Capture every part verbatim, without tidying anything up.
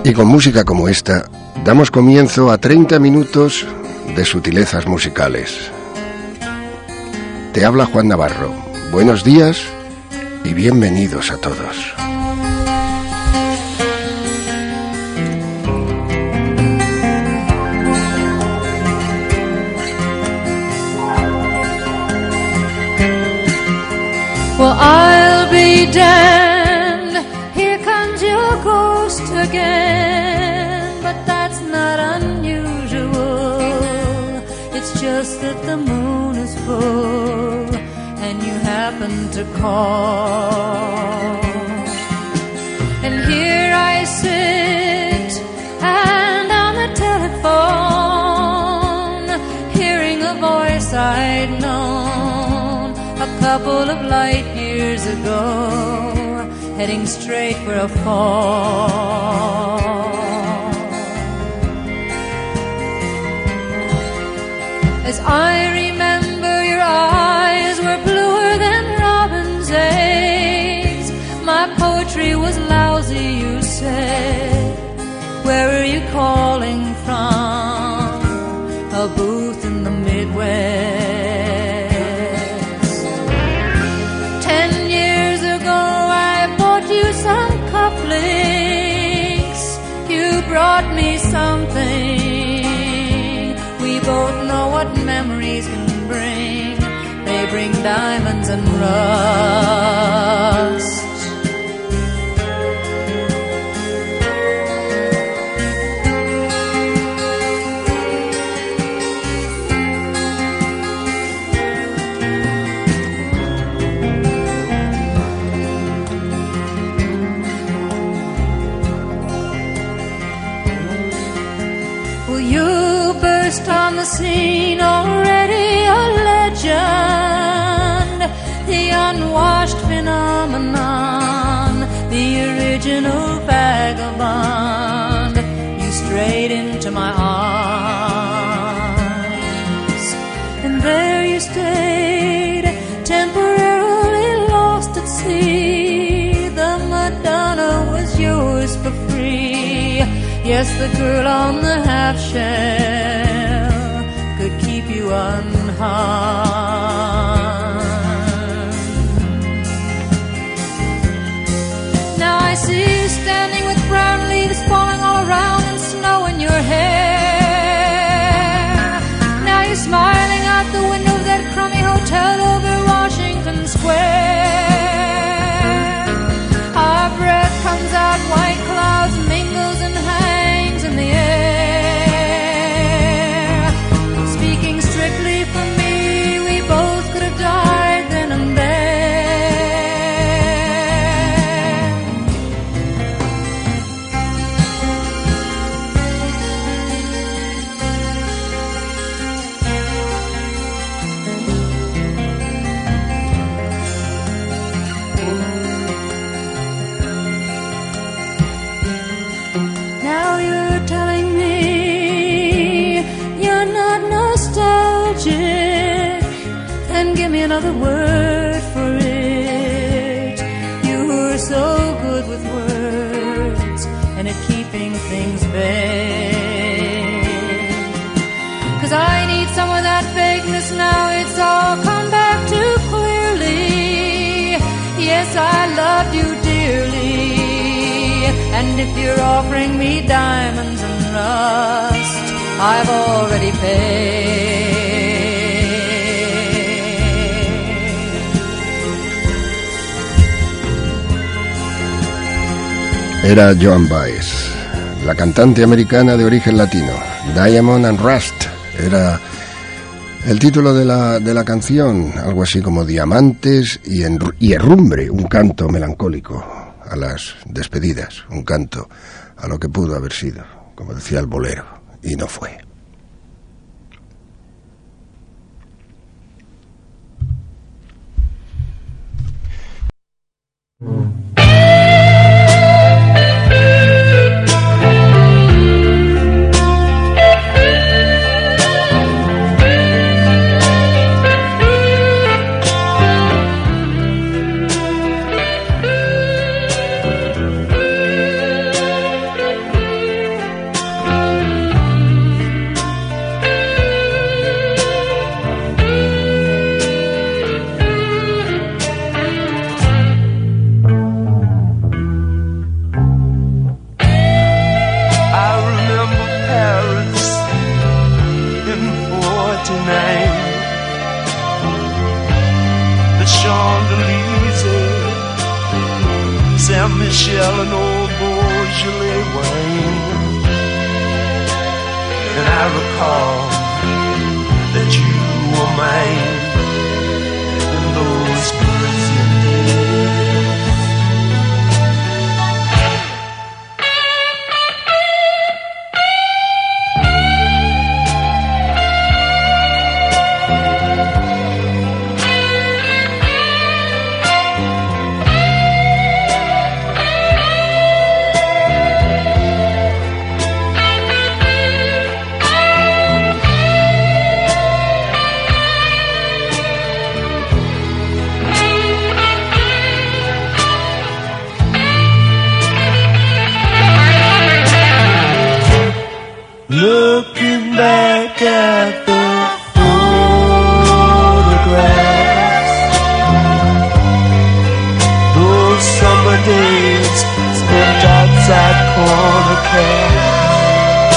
Y con música como esta, damos comienzo a treinta minutos de sutilezas musicales. Te habla Juan Navarro. Buenos días y bienvenidos a todos. Well, I'll be damned, here comes your ghost again, but that's not unusual. It's just that the moon is full and you happen to call. And here I sit and on the telephone, hearing a voice I'd known a couple of light years ago, heading straight for a fall. As I remember, your eyes were bluer than robin's eggs. My poetry was lousy, you said. Where are you calling from? A booth in the Midwest. Some cufflinks, you brought me something. We both know what memories can bring. They bring diamonds and rust. On the scene, already a legend, the unwashed phenomenon, the original vagabond. You strayed into my arms, and there you stayed, temporarily lost at sea. The Madonna was yours for free. Yes, the girl on the half shell could keep you unharmed. Now I see you standing with brown leaves falling all around and snow in your hair. Now you're smiling out the window of that crummy hotel over Washington Square. Our breath comes out, white clouds mingles and hangs in the air. Strictly for me, we both could have died then and now you're telling me you're not nostalgic, then give me another word for it. You were so good with words and at keeping things vague. 'Cause I need some of that vagueness now, it's all come back too clearly. Yes, I loved you dearly, and if you're offering me diamonds and rust, I've already paid. Era Joan Baez, la cantante americana de origen latino. Diamond and Rust era el título de la, de la canción, algo así como Diamantes y, en, y Herrumbre, un canto melancólico a las despedidas, un canto a lo que pudo haber sido, como decía el bolero, y no fue. Saint Michel and old Beaujolais wine. And I recall that you were mine in those Parisian days. Looking back at the photographs, those summer days spent outside corner cafes.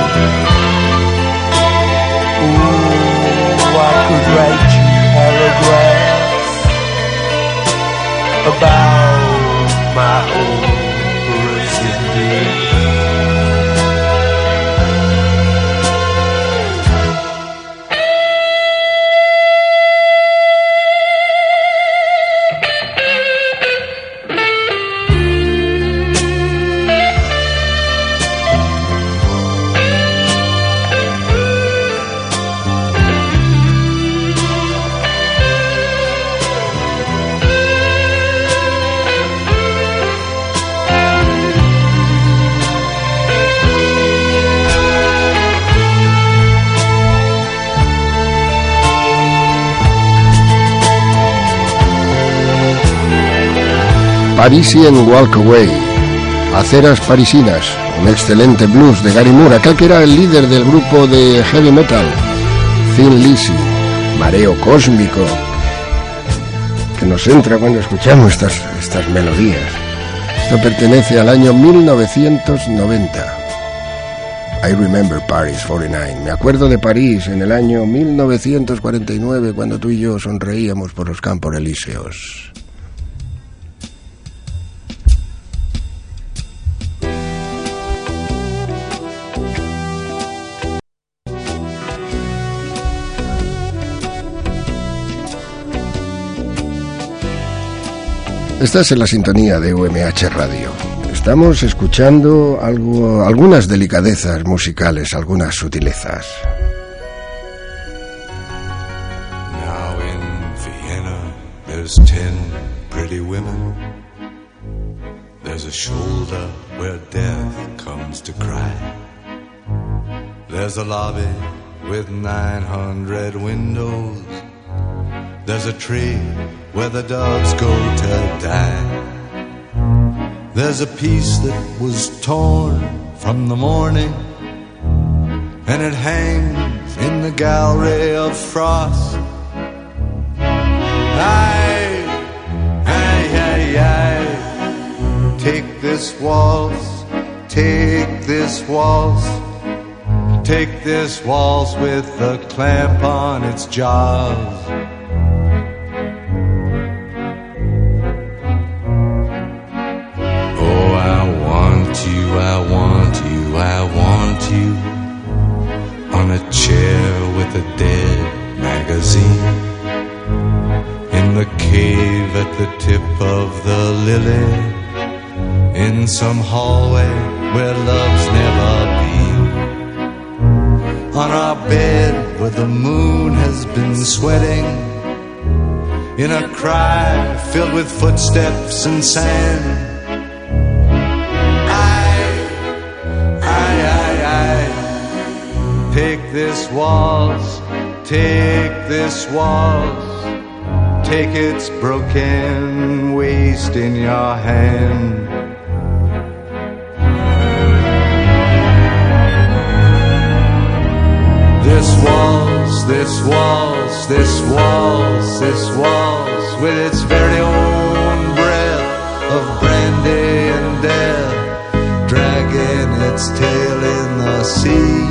Ooh, I could write you paragraphs about my old Parisian days. Parisian Walk Away, Aceras Parisinas, un excelente blues de Gary Moore, aquel que era el líder del grupo de heavy metal, Thin Lizzy, Mareo Cósmico, que nos entra cuando escuchamos estas, estas melodías. Esto pertenece al año mil novecientos noventa. I remember Paris cuarenta y nueve. Me acuerdo de París en el año mil novecientos cuarenta y nueve, cuando tú y yo sonreíamos por los Campos Elíseos. Estás en la sintonía de U M H Radio. Estamos escuchando algo, algunas delicadezas musicales, algunas sutilezas. Now in Vienna there's ten pretty women. There's a shoulder where death comes to cry. There's a lobby with nine hundred windows. There's a tree where the doves go to die. There's a piece that was torn from the morning, and it hangs in the gallery of frost. Aye, aye, aye, aye. Take this waltz, take this waltz, take this waltz with the clamp on its jaws. I want you, I want you on a chair with a dead magazine, in the cave at the tip of the lily, in some hallway where love's never been, on our bed where the moon has been sweating, in a cry filled with footsteps and sand. Take this waltz, take this waltz, take its broken waist in your hand. This waltz, this waltz, this waltz, this waltz, with its very own breath of brandy and death, dragging its tail in the sea.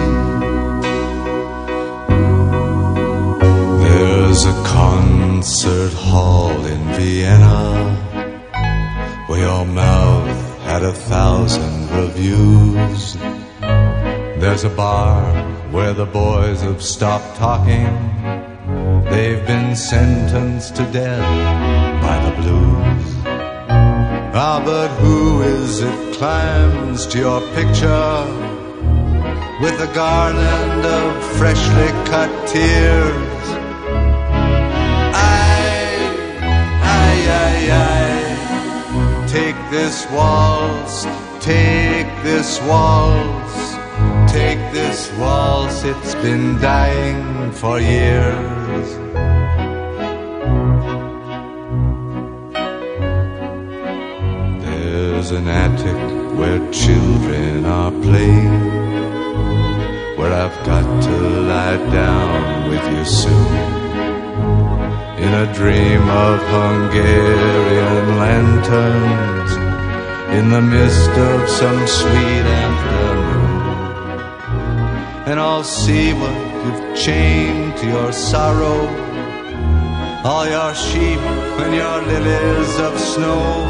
There's a concert hall in Vienna where your mouth had a thousand reviews. There's a bar where the boys have stopped talking. They've been sentenced to death by the blues. Ah, but who is it climbs to your picture with a garland of freshly cut tears? Aye, aye, aye, aye. Take this waltz, take this waltz, take this waltz, it's been dying for years. There's an attic where children are playing, where I've got to lie down with you soon, in a dream of Hungarian lanterns, in the mist of some sweet afternoon. And I'll see what you've chained to your sorrow, all your sheep and your lilies of snow.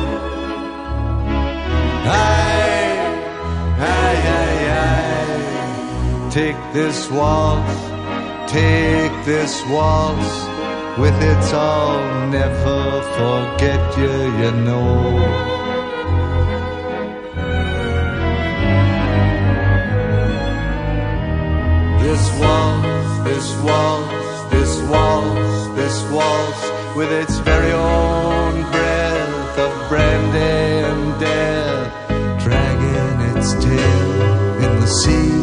Aye, aye, aye, aye. Take this waltz, take this waltz, with its I'll never forget you, you know. This waltz, this waltz, this waltz, this waltz, with its very own breath of brandy and death, dragging its tail in the sea.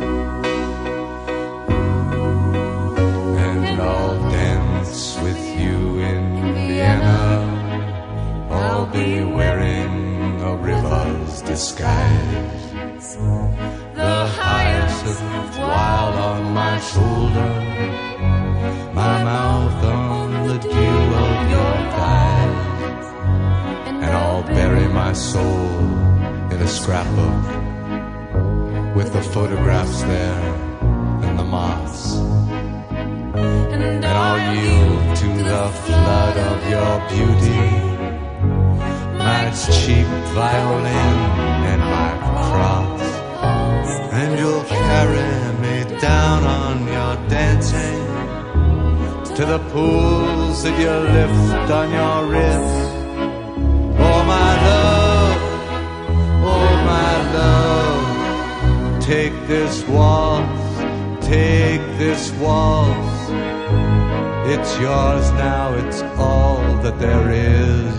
And I'll dance with you in Vienna. I'll be wearing a river's disguise, the hyacinth wild on my shoulder, my mouth on the dew of your thighs. And I'll bury my soul in a scrapbook with the photographs there and the moths. And I'll yield to the flood of your beauty, my cheap violin and my cross. And you'll carry me down on your dancing to the pools that you lift on your wrist. Oh my love, oh my love, take this waltz, take this waltz. It's yours now, it's all that there is.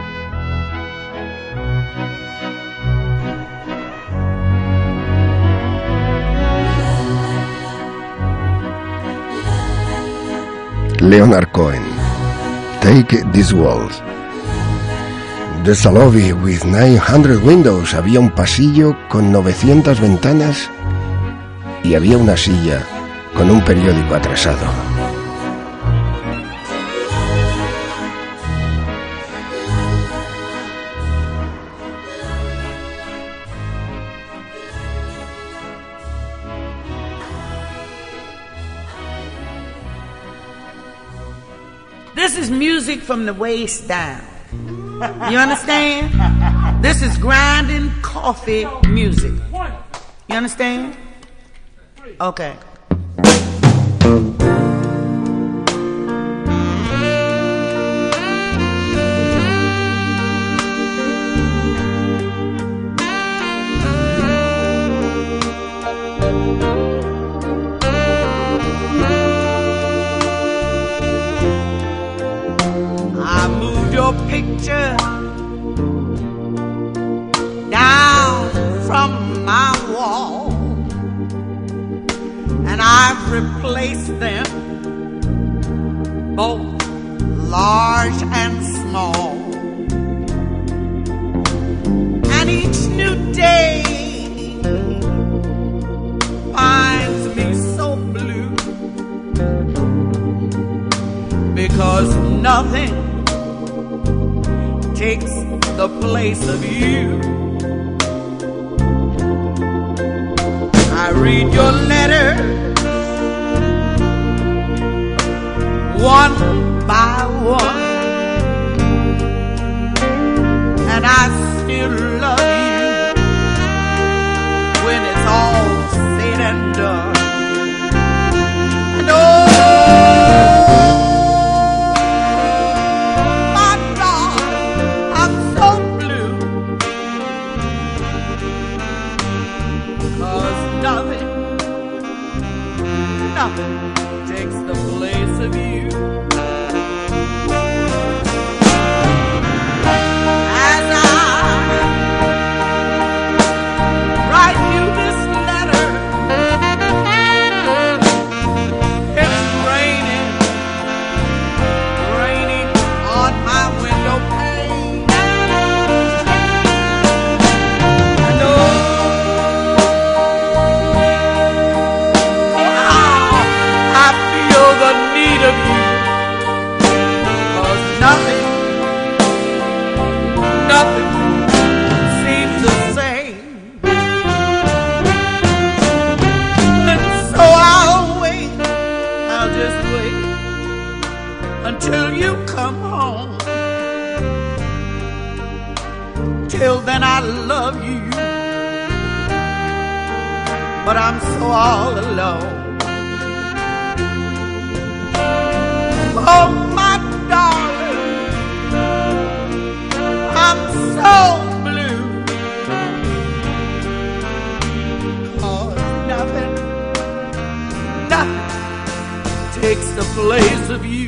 Leonard Cohen, Take This Waltz. There's a lobby with nine hundred windows. Había un pasillo con novecientas ventanas y había una silla con un periódico atrasado. This is music from the waist down. You understand? This is grinding coffee music. You understand? Okay. Picture down from my wall, and I've replaced them both large and small, and each new day finds me so blue, because nothing takes the place of you. I read your letter one by one, and I still nothing takes the place of you. As I write you this letter, it's raining, raining on my window pane. I know how I feel the need of you, 'cause nothing, nothing seems the same. And so I'll wait, I'll just wait until you come home. Till then I love you, but I'm so all alone. Oh, my darling, I'm so blue, 'cause nothing, nothing takes the place of you.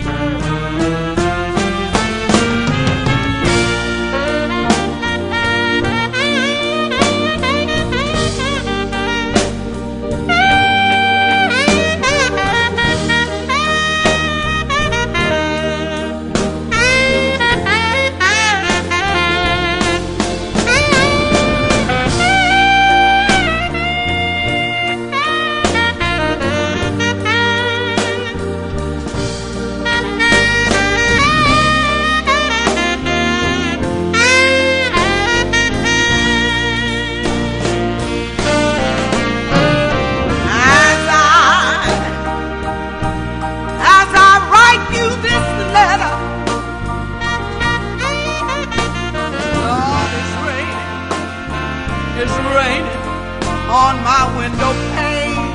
On my window pane,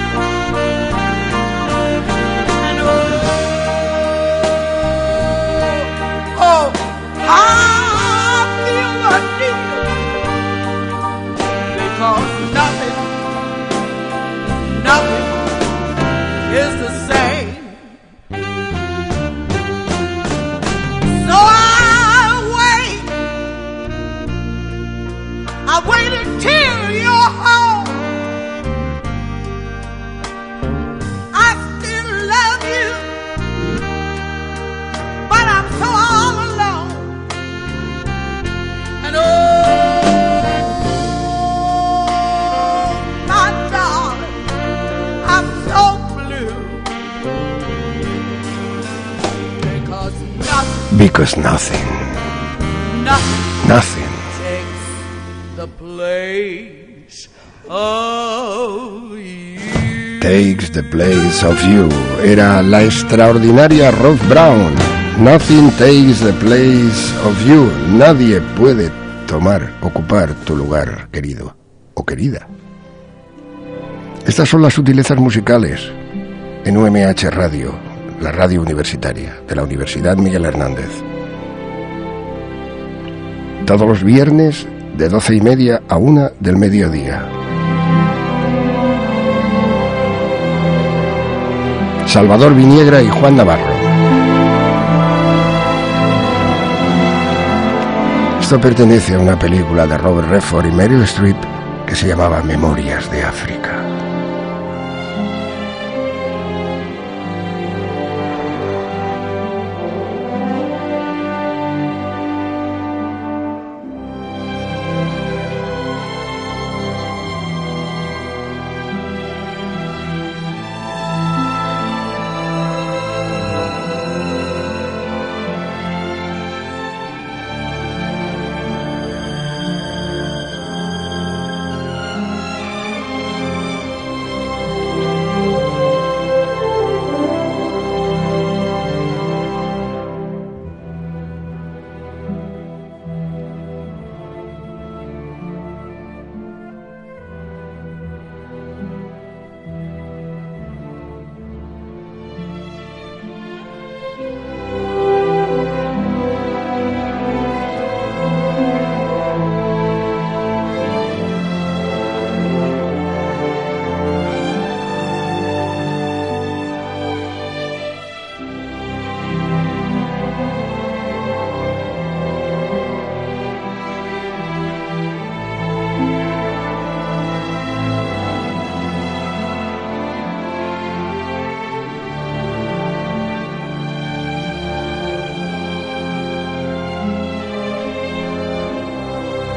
and oh, oh, I feel the need, because nothing, nothing is the same. So I wait, I wait until you're home. Because nothing, Nothing nothing takes the place of you. takes the place of you. Era la extraordinaria Ruth Brown. Nothing takes the place of you. Nadie puede tomar, ocupar tu lugar, querido o querida. Estas son las sutilezas musicales en U M H Radio, la radio universitaria de la Universidad Miguel Hernández. Todos los viernes de doce y media a una del mediodía. Salvador Viniegra y Juan Navarro. Esto pertenece a una película de Robert Redford y Meryl Streep que se llamaba Memorias de África.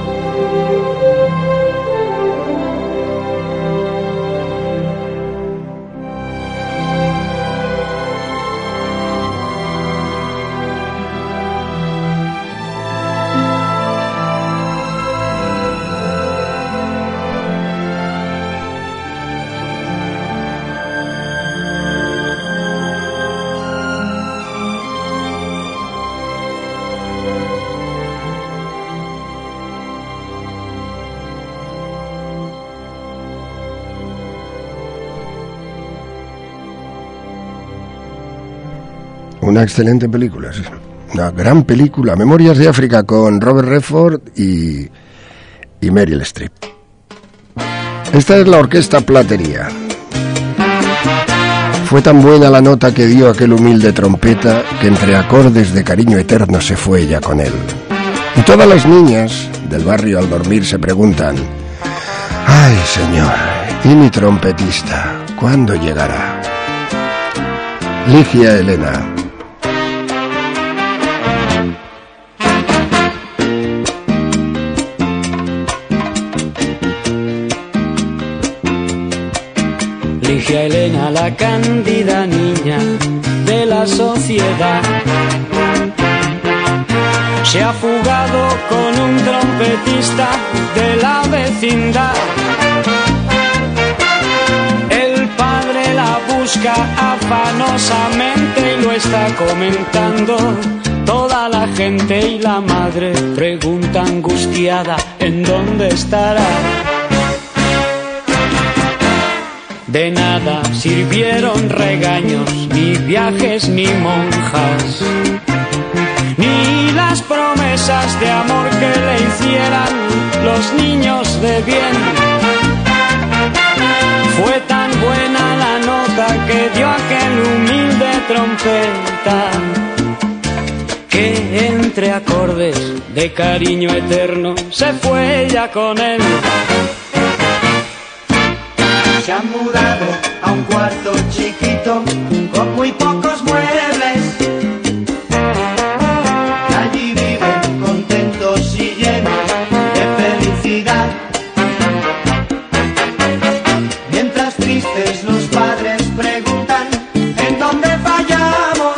Una excelente película, sí. Una gran película, Memorias de África, con Robert Redford y, y Meryl Streep. Esta es la Orquesta Platería. Fue tan buena la nota que dio aquel humilde trompeta que entre acordes de cariño eterno se fue ella con él. Y todas las niñas del barrio al dormir se preguntan: ay, señor, ¿y mi trompetista cuándo llegará? Ligia Helena. Ligia Helena, la cándida niña de la sociedad, se ha fugado con un trompetista de la vecindad. El padre la busca afanosamente y lo está comentando toda la gente, y la madre pregunta angustiada en dónde estará. De nada sirvieron regaños, ni viajes, ni monjas, ni las promesas de amor que le hicieran los niños de bien. Fue tan buena la nota que dio aquel humilde trompeta, que entre acordes de cariño eterno se fue ella con él. Se han mudado a un cuarto chiquito con muy pocos muebles. Allí viven contentos y llenos de felicidad. Mientras tristes los padres preguntan en dónde fallamos.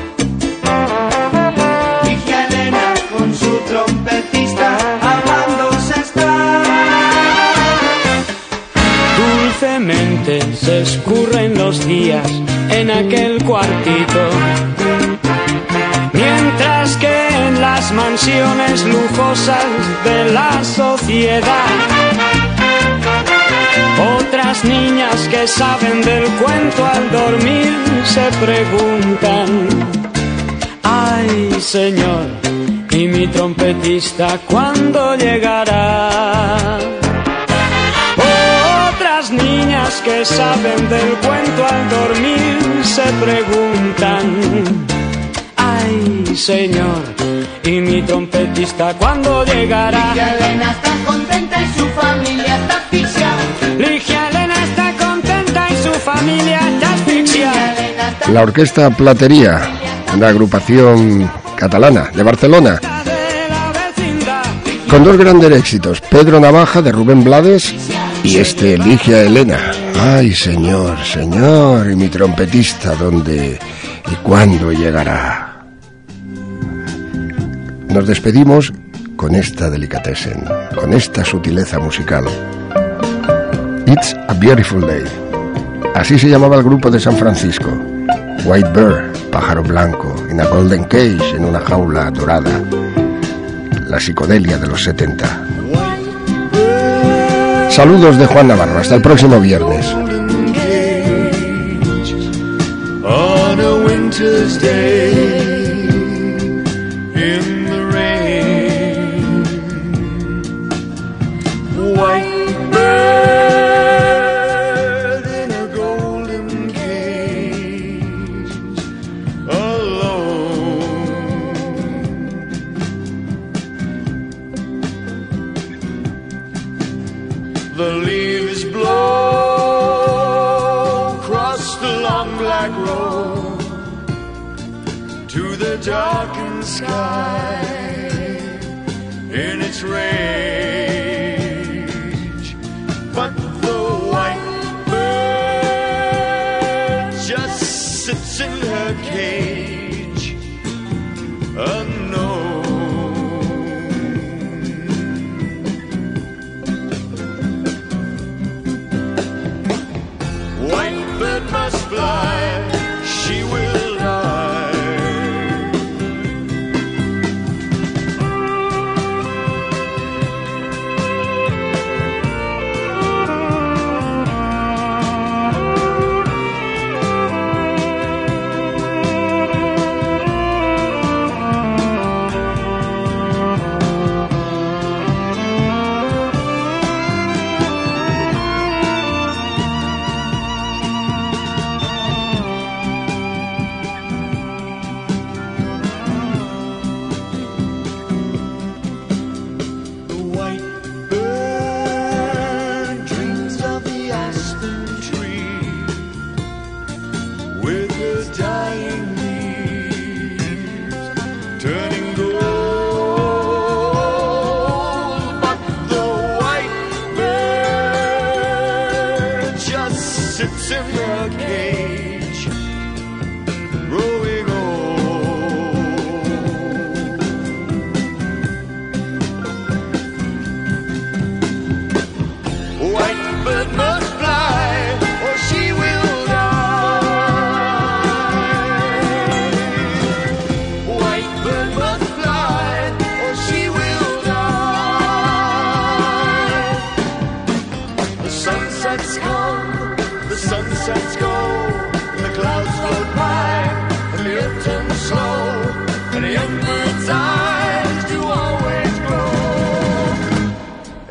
Ligia Helena con su trompetista hablándose está. Dulcemente se escurren los días en aquel cuartito, mientras que en las mansiones lujosas de la sociedad, otras niñas que saben del cuento al dormir se preguntan: ay, señor, ¿y mi trompetista cuándo llegará? Otras niñas que saben del cuento al dormir se preguntan: ay, señor, ¿y mi trompetista cuándo llegará? Ligia Helena está contenta y su familia está asfixiada. Ligia Helena está contenta y su familia está asfixiada. La Orquesta Platería, una agrupación catalana de Barcelona, con dos grandes éxitos: Pedro Navaja de Rubén Blades y este Ligia Helena. Ay, señor, señor, y mi trompetista, ¿dónde y cuándo llegará? Nos despedimos con esta delicatessen, con esta sutileza musical. It's a Beautiful Day. Así se llamaba el grupo de San Francisco. White Bird, pájaro blanco, in a golden cage, en una jaula dorada. La psicodelia de los setenta. Saludos de Juan Navarro, hasta el próximo viernes. On a winter's day in the rain, white bird in a golden cage, alone. The leaves blow across the long black road to the darkened sky in its rain.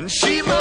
She